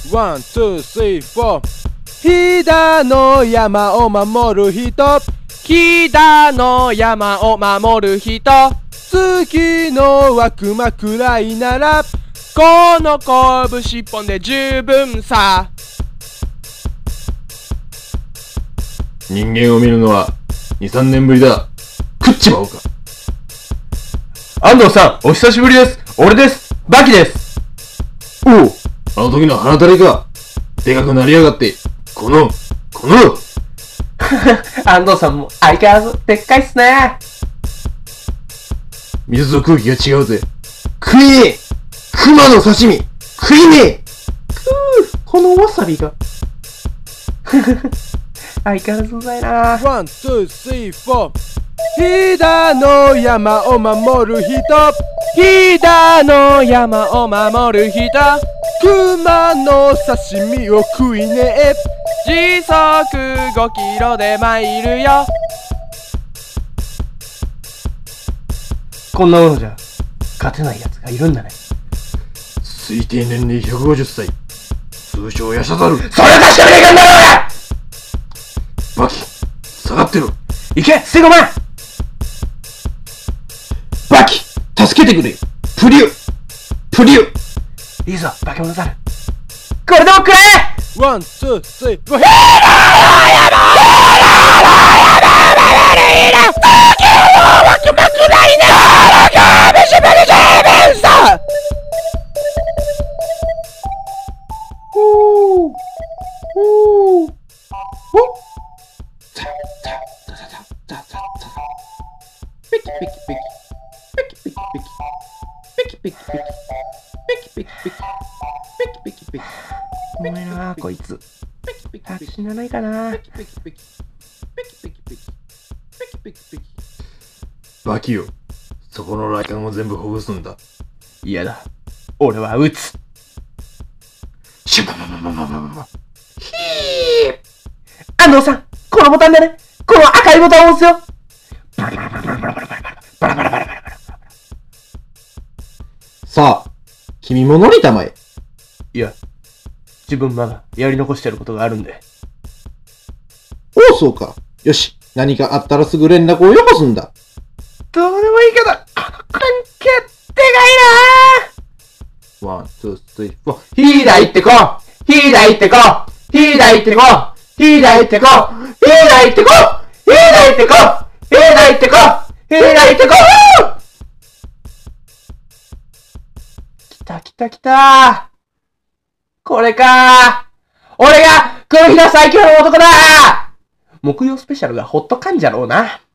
ワン、ツー、スリー、フォー。飛騨の山を守る人。 飛騨の山を守る人。 月の枠間くらいならこの拳一本で十分さ。 人間を見るのは2、3年ぶりだ。食っちまおうか。安藤さん、お久しぶりです。俺です。バキです。おう、あの時の鼻たれか。でかくなりやがって。この安藤さんも相変わらずでっかいっすね。 水と空気が違うぜ。食いねえ。熊の刺身食いねえ。 このわさびが相変わらずうまいな。 ワン、ツー、スリー、フォー。飛騨の山を守る人。 飛騨の山を守る人。 熊の刺身を食いねえ。 時速5キロで参るよ。こんなものじゃ勝てない奴がいるんだね。 推定年齢150歳。通称ヤシャザル。 それ確かめないかんだろうが。 バキ、下がってろ。 行け、セゴマン。 バキ、助けてくれ。プリュ。 いいぞ、バケモノザル。これでもくれ。 ワン、ツー、スリー、フォー。 おもいなこいつ。死なないかな。 バキよ、そこの雷管を全部ほぐすんだ。 嫌だ。俺は撃つ。 シュバババババババ。 安藤さん、このボタンでね。この赤いボタンを押すよ。 さあ、君も乗りたまえ。 いや、自分まだやり残してることがあるんで。 おう、そうか。よし、何かあったらすぐ連絡をよこすんだ。 どうでもいいけど、この関係でかいな。 ワン、ツー、スリー、フォー。 飛騨行ってこ飛騨行ってこ飛騨行ってこ飛騨行ってこ飛騨行ってこ飛騨行ってこ飛騨行ってこ飛騨行ってこ。来た。これか。俺が黒ひだ最強の男だ。木曜スペシャルがホットかんじゃろうな。